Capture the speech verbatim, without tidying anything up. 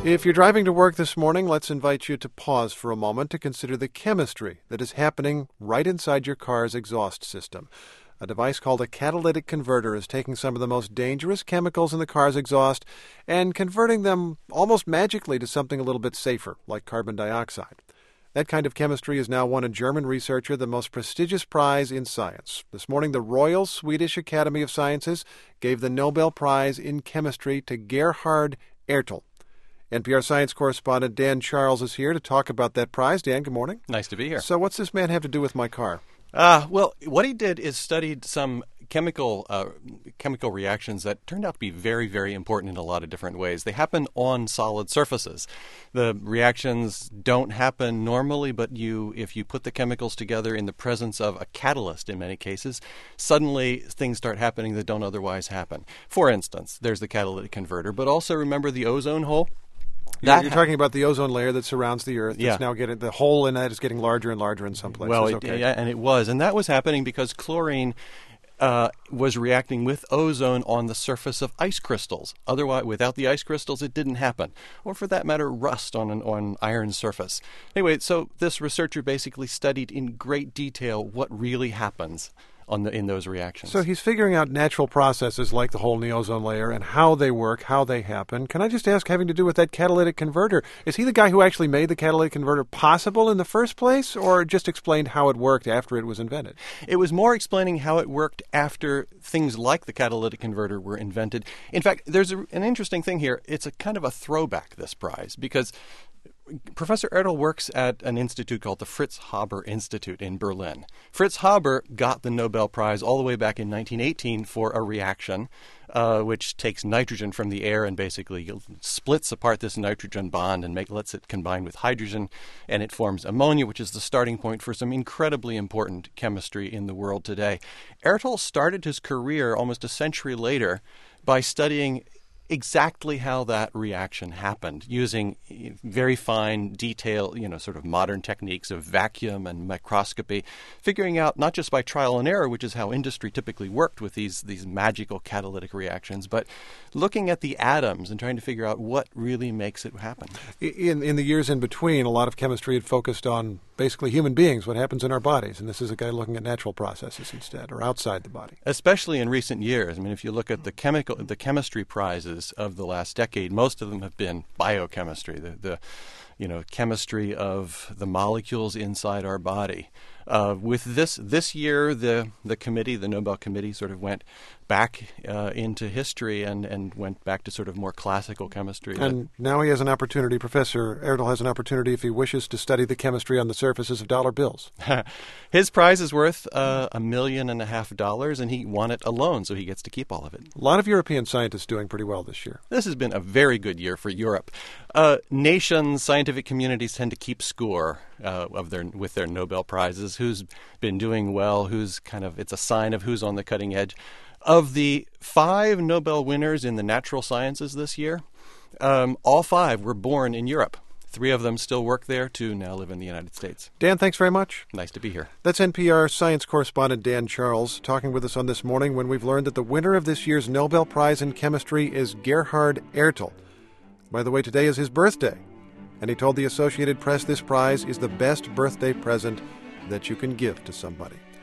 If you're driving to work this morning, let's invite you to pause for a moment to consider the chemistry that is happening right inside your car's exhaust system. A device called a catalytic converter is taking some of the most dangerous chemicals in the car's exhaust and converting them almost magically to something a little bit safer, like carbon dioxide. That kind of chemistry has now won a German researcher the most prestigious prize in science. This morning, the Royal Swedish Academy of Sciences gave the Nobel Prize in Chemistry to Gerhard Ertl. N P R science correspondent Dan Charles is here to talk about that prize. Dan, good morning. Nice to be here. So what's this man have to do with my car? Uh, well, what he did is studied some chemical uh, chemical reactions that turned out to be very, very important in a lot of different ways. They happen on solid surfaces. The reactions don't happen normally, but you, if you put the chemicals together in the presence of a catalyst in many cases, suddenly things start happening that don't otherwise happen. For instance, there's the catalytic converter, but also remember the ozone hole? That You're talking about the ozone layer that surrounds the Earth. Yeah. It's now getting, the hole in that is getting larger and larger in some places. Well, it, okay. yeah, and it was. And that was happening because chlorine uh, was reacting with ozone on the surface of ice crystals. Otherwise, without the ice crystals, it didn't happen. Or for that matter, rust on an on iron surface. Anyway, so this researcher basically studied in great detail what really happens on the, in those reactions. So he's figuring out natural processes like the hole in the ozone layer and how they work, how they happen. Can I just ask, having to do with that catalytic converter, is he the guy who actually made the catalytic converter possible in the first place, or just explained how it worked after it was invented? It was more explaining how it worked after things like the catalytic converter were invented. In fact, there's a, an interesting thing here. It's a kind of a throwback, this prize, because Professor Ertl works at an institute called the Fritz Haber Institute in Berlin. Fritz Haber got the Nobel Prize all the way back in nineteen eighteen for a reaction uh, which takes nitrogen from the air and basically splits apart this nitrogen bond and make, lets it combine with hydrogen, and it forms ammonia, which is the starting point for some incredibly important chemistry in the world today. Ertl started his career almost a century later by studying exactly how that reaction happened, using very fine detail, you know, sort of modern techniques of vacuum and microscopy, figuring out not just by trial and error, which is how industry typically worked with these these magical catalytic reactions, but looking at the atoms and trying to figure out what really makes it happen. In in the years in between, a lot of chemistry had focused on basically human beings, what happens in our bodies, and this is a guy looking at natural processes instead, or outside the body. Especially in recent years. I mean, if you look at the chemical, the chemistry prizes of the last decade, most of them have been biochemistry, the, the you know, chemistry of the molecules inside our body. Uh, with this this year, the the committee, the Nobel Committee, sort of went back uh, into history and, and went back to sort of more classical chemistry. And now he has an opportunity, Professor Ertl has an opportunity, if he wishes, to study the chemistry on the surfaces of dollar bills. His prize is worth uh, a million and a half dollars, and he won it alone, so he gets to keep all of it. A lot of European scientists doing pretty well this year. This has been a very good year for Europe. Uh, nations, scientific communities tend to keep score uh, of their with their Nobel Prizes. Who's been doing well? Who's kind of, it's a sign of who's on the cutting edge. Of the five Nobel winners in the natural sciences this year, um, all five were born in Europe. Three of them still work there. Two now live in the United States. Dan, thanks very much. Nice to be here. That's N P R science correspondent Dan Charles talking with us on This Morning when we've learned that the winner of this year's Nobel Prize in Chemistry is Gerhard Ertl. By the way, today is his birthday, and he told the Associated Press this prize is the best birthday present that you can give to somebody.